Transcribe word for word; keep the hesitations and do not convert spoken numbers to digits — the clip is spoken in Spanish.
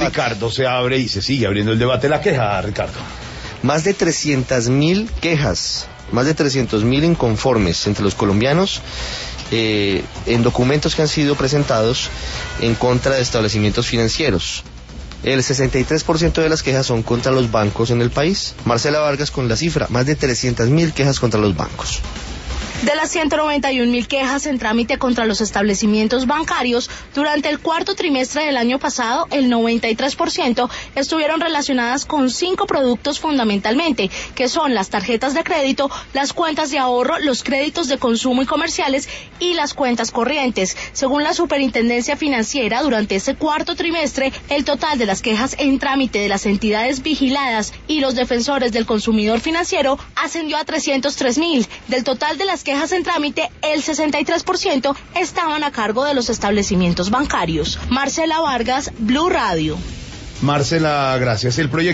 debate. Ricardo, se abre y se sigue abriendo el debate. La queja, Ricardo. Más de trescientas mil quejas, más de trescientos mil inconformes entre los colombianos eh, en documentos que han sido presentados en contra de establecimientos financieros. El sesenta y tres por ciento de las quejas son contra los bancos en el país. Marcela Vargas con la cifra, más de trescientas mil quejas contra los bancos. De las ciento noventa y un mil quejas en trámite contra los establecimientos bancarios, durante el cuarto trimestre del año pasado, el noventa y tres por ciento estuvieron relacionadas con cinco productos fundamentalmente, que son las tarjetas de crédito, las cuentas de ahorro, los créditos de consumo y comerciales y las cuentas corrientes. Según la Superintendencia Financiera, durante ese cuarto trimestre, el total de las quejas en trámite de las entidades vigiladas y los defensores del consumidor financiero ascendió a trescientos tres mil. Del total de las quejas en trámite, el sesenta y tres por ciento estaban a cargo de los establecimientos bancarios. Marcela Vargas, Blue Radio. Marcela, gracias. El proyecto